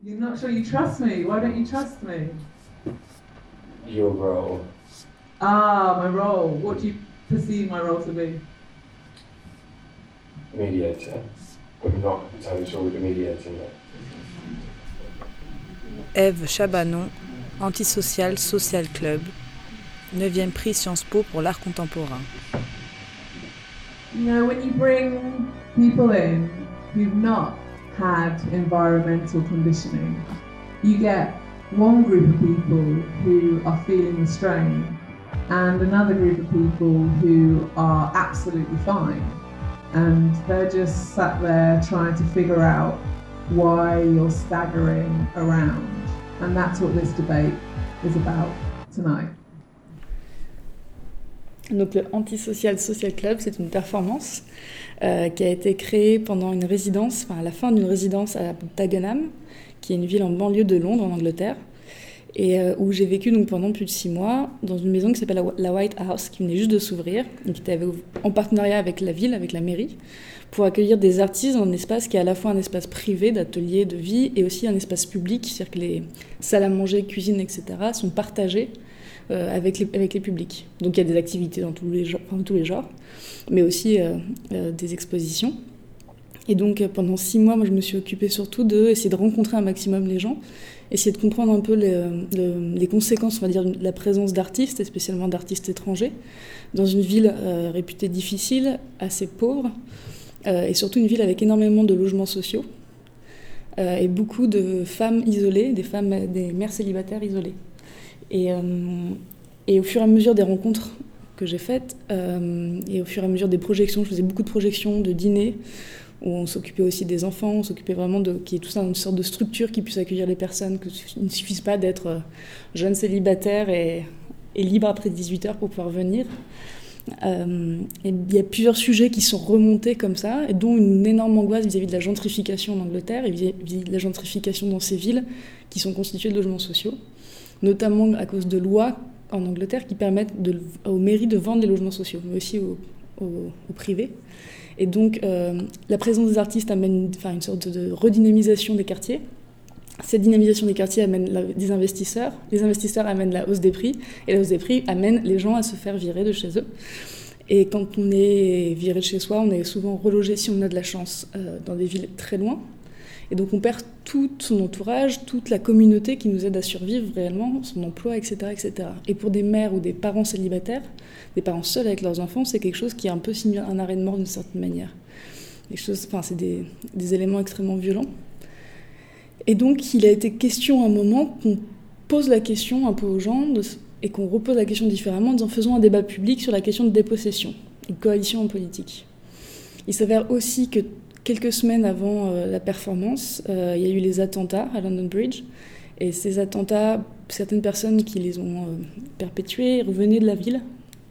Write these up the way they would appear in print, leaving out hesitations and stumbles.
You're not sure you trust me? Why don't you trust me? Your role. Ah, my role. What do you perceive my role to be? Mediator. But I'm not entirely sure what the mediator is. Ève Chabanon, Antisocial Social Club, 9e prix Sciences Po pour l'art contemporain. You know, when you bring people in who've not had environmental conditioning, you get one group of people who are feeling the strain and another group of people who are absolutely fine. And they're just sat there trying to figure out why you're staggering around. And that's what this debate is about tonight. Donc le Antisocial Social Club, c'est une performance qui a été créée pendant une résidence, à la fin d'une résidence à Dagenham, qui est une ville en banlieue de Londres, en Angleterre, et où j'ai vécu donc pendant plus de 6 mois dans une maison qui s'appelle la White House, qui venait juste de s'ouvrir, et qui était en partenariat avec la ville, avec la mairie, pour accueillir des artistes dans un espace qui est à la fois un espace privé d'atelier, de vie, et aussi un espace public, c'est-à-dire que les salles à manger, cuisine, etc. sont partagées avec les publics. Donc il y a des activités dans tous les genres, mais aussi des expositions. Et donc pendant 6 mois, moi, je me suis occupée surtout d'essayer de rencontrer un maximum les gens, essayer de comprendre un peu les conséquences, on va dire, de la présence d'artistes, et spécialement d'artistes étrangers, dans une ville réputée difficile, assez pauvre, et surtout une ville avec énormément de logements sociaux, et beaucoup de femmes isolées, des mères célibataires isolées. Et au fur et à mesure des rencontres que j'ai faites, et au fur et à mesure des projections, je faisais beaucoup de projections, de dîners, où on s'occupait aussi des enfants, on s'occupait vraiment qu'il y ait tout ça, une sorte de structure qui puisse accueillir les personnes, qu'il ne suffise pas d'être jeune célibataire et libre après 18 heures pour pouvoir venir. Et il y a plusieurs sujets qui sont remontés comme ça, et dont une énorme angoisse vis-à-vis de la gentrification en Angleterre et vis-à-vis de la gentrification dans ces villes qui sont constituées de logements sociaux, notamment à cause de lois en Angleterre qui permettent aux mairies de vendre des logements sociaux, mais aussi au privé. Et donc, la présence des artistes amène une sorte de redynamisation des quartiers. Cette dynamisation des quartiers amène des investisseurs. Les investisseurs amènent la hausse des prix. Et la hausse des prix amène les gens à se faire virer de chez eux. Et quand on est viré de chez soi, on est souvent relogé, si on a de la chance, dans des villes très loin. Et donc on perd tout son entourage, toute la communauté qui nous aide à survivre réellement, son emploi, etc., etc. Et pour des mères ou des parents célibataires, des parents seuls avec leurs enfants, c'est quelque chose qui est un peu signe un arrêt de mort d'une certaine manière. C'est des éléments extrêmement violents. Et donc il a été question à un moment qu'on pose la question un peu aux gens et qu'on repose la question différemment en faisant un débat public sur la question de dépossession, une coalition en politique. Il s'avère aussi que quelques semaines avant la performance, il y a eu les attentats à London Bridge. Et ces attentats, certaines personnes qui les ont perpétués revenaient de la ville,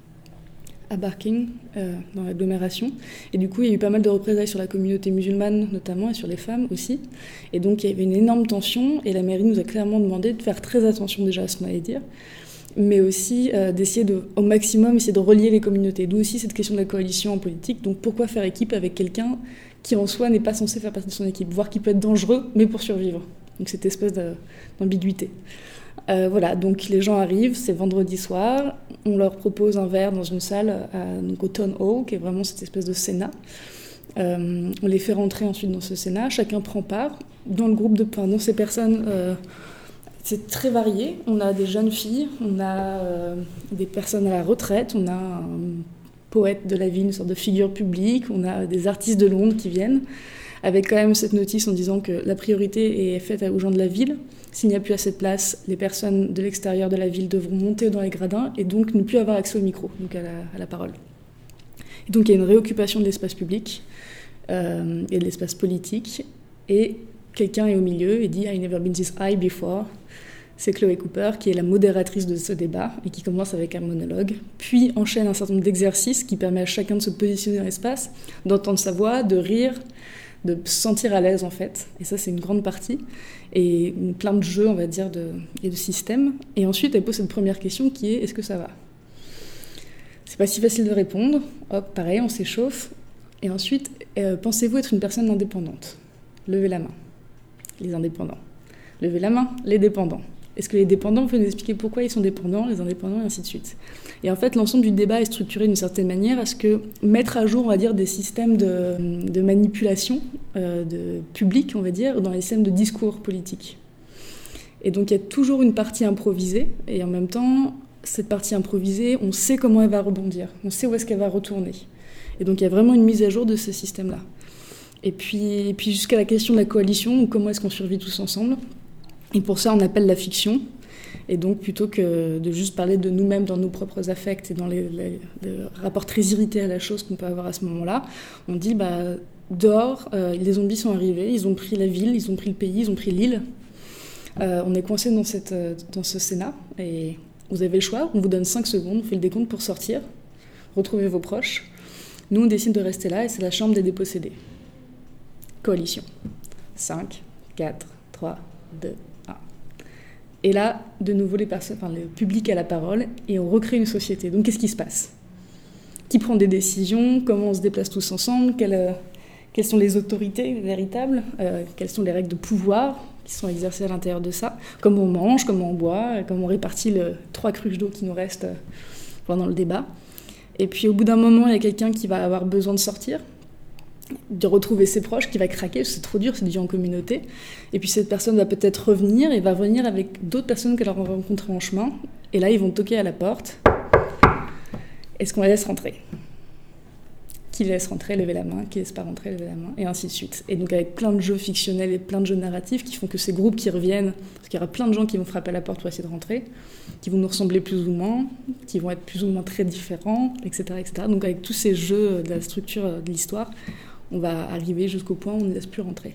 à Barking, dans l'agglomération. Et du coup, il y a eu pas mal de représailles sur la communauté musulmane, notamment, et sur les femmes aussi. Et donc, il y avait une énorme tension. Et la mairie nous a clairement demandé de faire très attention déjà à ce qu'on allait dire, mais aussi d'essayer au maximum essayer de relier les communautés. D'où aussi cette question de la coalition en politique. Donc, pourquoi faire équipe avec quelqu'un qui en soi n'est pas censé faire partie de son équipe, voire qui peut être dangereux, mais pour survivre. Donc cette espèce d'ambiguïté. Voilà, donc les gens arrivent, c'est vendredi soir, on leur propose un verre dans une salle, donc au Town Hall, qui est vraiment cette espèce de sénat. On les fait rentrer ensuite dans ce sénat, chacun prend part. Dans le groupe dans ces personnes, c'est très varié. On a des jeunes filles, on a des personnes à la retraite, on a un poète de la ville, une sorte de figure publique, on a des artistes de Londres qui viennent, avec quand même cette notice en disant que la priorité est faite aux gens de la ville. S'il n'y a plus assez de place, les personnes de l'extérieur de la ville devront monter dans les gradins et donc ne plus avoir accès au micro, donc à la parole. Et donc il y a une réoccupation de l'espace public et de l'espace politique, et quelqu'un est au milieu et dit « I never been this high before ». C'est Chloé Cooper qui est la modératrice de ce débat et qui commence avec un monologue, puis enchaîne un certain nombre d'exercices qui permet à chacun de se positionner dans l'espace, d'entendre sa voix, de rire, de se sentir à l'aise en fait. Et ça, c'est une grande partie. Et plein de jeux, on va dire, et de systèmes. Et ensuite, elle pose cette première question qui est « Est-ce que ça va ?» C'est pas si facile de répondre. Hop, pareil, on s'échauffe. Et ensuite, pensez-vous être une personne indépendante ? Levez la main, les indépendants. Levez la main, les dépendants. Est-ce que les dépendants peuvent nous expliquer pourquoi ils sont dépendants, les indépendants, et ainsi de suite. Et en fait, l'ensemble du débat est structuré d'une certaine manière à ce que mettre à jour, on va dire, des systèmes de manipulation de public, on va dire, dans les systèmes de discours politiques. Et donc, il y a toujours une partie improvisée, et en même temps, cette partie improvisée, on sait comment elle va rebondir, on sait où est-ce qu'elle va retourner. Et donc, il y a vraiment une mise à jour de ce système-là. Et puis jusqu'à la question de la coalition, comment est-ce qu'on survit tous ensemble. Et pour ça, on appelle la fiction. Et donc, plutôt que de juste parler de nous-mêmes dans nos propres affects et dans les rapports très irrités à la chose qu'on peut avoir à ce moment-là, on dit, dehors, les zombies sont arrivés, ils ont pris la ville, ils ont pris le pays, ils ont pris l'île. On est coincé dans ce Sénat, et vous avez le choix, on vous donne 5 secondes, on fait le décompte pour sortir, retrouver vos proches. Nous, on décide de rester là, et c'est la chambre des dépossédés. Coalition. 5, 4, 3, 2, 1. Et là, de nouveau, le public a la parole et on recrée une société. Donc, qu'est-ce qui se passe ? Qui prend des décisions ? Comment on se déplace tous ensemble ? Quelles sont les autorités véritables ? Quelles sont les règles de pouvoir qui sont exercées à l'intérieur de ça ? Comment on mange ? Comment on boit ? Comment on répartit les 3 cruches d'eau qui nous restent pendant le débat ? Et puis, au bout d'un moment, il y a quelqu'un qui va avoir besoin de sortir, de retrouver ses proches, qui va craquer, c'est trop dur, c'est du en communauté. Et puis cette personne va peut-être revenir, et va revenir avec d'autres personnes qu'elle aura rencontrées en chemin. Et là, ils vont toquer à la porte. Est-ce qu'on la laisse rentrer ? Qui laisse rentrer, levez la main. Qui laisse pas rentrer, levez la main. Et ainsi de suite. Et donc avec plein de jeux fictionnels et plein de jeux narratifs qui font que ces groupes qui reviennent, parce qu'il y aura plein de gens qui vont frapper à la porte pour essayer de rentrer, qui vont nous ressembler plus ou moins, qui vont être plus ou moins très différents, etc., etc. Donc avec tous ces jeux de la structure de l'histoire, on va arriver jusqu'au point où on ne laisse plus rentrer.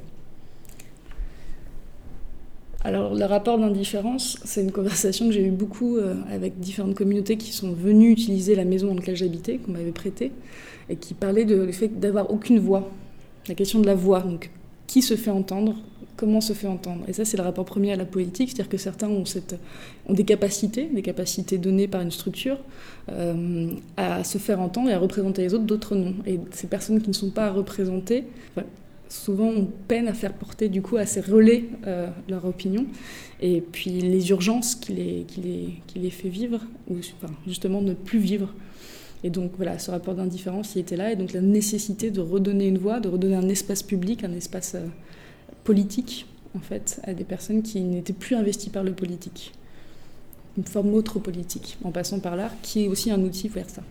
Alors, le rapport d'indifférence, c'est une conversation que j'ai eue beaucoup avec différentes communautés qui sont venues utiliser la maison dans laquelle j'habitais, qu'on m'avait prêtée, et qui parlaient du fait d'avoir aucune voix. La question de la voix, donc qui se fait entendre, comment se fait entendre. Et ça, c'est le rapport premier à la politique, c'est-à-dire que certains ont des capacités données par une structure à se faire entendre et à représenter les autres, d'autres non. Et ces personnes qui ne sont pas représentées, souvent on peine à faire porter du coup à ces relais leur opinion. Et puis les urgences qui les fait vivre, ou justement ne plus vivre. Et donc voilà, ce rapport d'indifférence, il était là, et donc la nécessité de redonner une voix, de redonner un espace public, un espace politique, en fait, à des personnes qui n'étaient plus investies par le politique. Une forme autre politique, en passant par l'art, qui est aussi un outil vers ça.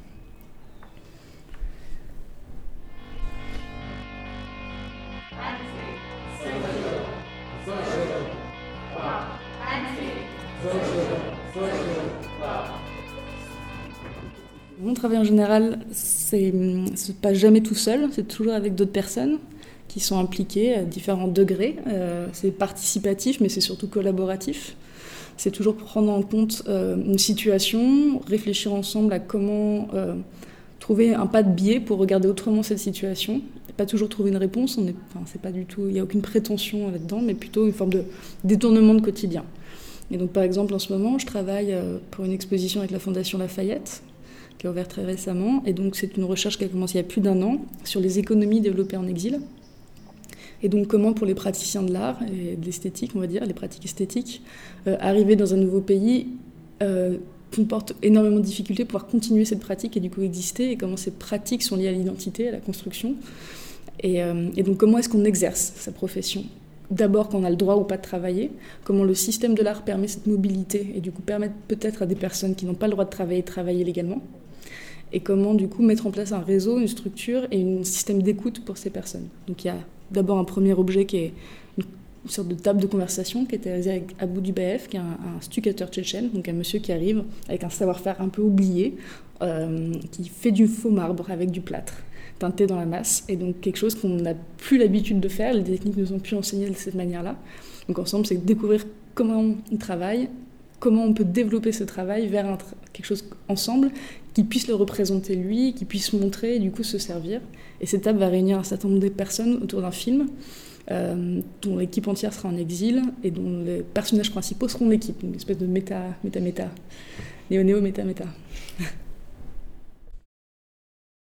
Mon travail en général, se passe jamais tout seul, c'est toujours avec d'autres personnes qui sont impliquées à différents degrés. C'est participatif, mais c'est surtout collaboratif. C'est toujours prendre en compte une situation, réfléchir ensemble à comment trouver un pas de biais pour regarder autrement cette situation. Pas toujours trouver une réponse, c'est pas du tout, il n'y a aucune prétention là-dedans, mais plutôt une forme de détournement de quotidien. Et donc par exemple en ce moment, je travaille pour une exposition avec la Fondation Lafayette, qui a ouvert très récemment, et donc c'est une recherche qui a commencé il y a plus d'1 an sur les économies développées en exil. Et donc comment pour les praticiens de l'art et de l'esthétique, on va dire, les pratiques esthétiques, arriver dans un nouveau pays comporte énormément de difficultés pour pouvoir continuer cette pratique et du coup exister, et comment ces pratiques sont liées à l'identité, à la construction. Et donc comment est-ce qu'on exerce sa profession ? D'abord quand on a le droit ou pas de travailler, comment le système de l'art permet cette mobilité et du coup permettre peut-être à des personnes qui n'ont pas le droit de travailler légalement, et comment du coup mettre en place un réseau, une structure et un système d'écoute pour ces personnes. Donc il y a d'abord un premier objet qui est une sorte de table de conversation qui a été réalisée avec Abou Dubaev, qui est un stuccateur tchétchène, donc un monsieur qui arrive avec un savoir-faire un peu oublié, qui fait du faux marbre avec du plâtre teinté dans la masse, et donc quelque chose qu'on n'a plus l'habitude de faire, les techniques nous ont pu enseigner de cette manière-là. Donc ensemble, c'est découvrir comment on travaille, comment on peut développer ce travail vers quelque chose ensemble qui puisse le représenter lui, qui puisse montrer et du coup se servir. Et cette table va réunir un certain nombre de personnes autour d'un film dont l'équipe entière sera en exil et dont les personnages principaux seront l'équipe, une espèce de méta, néo-méta.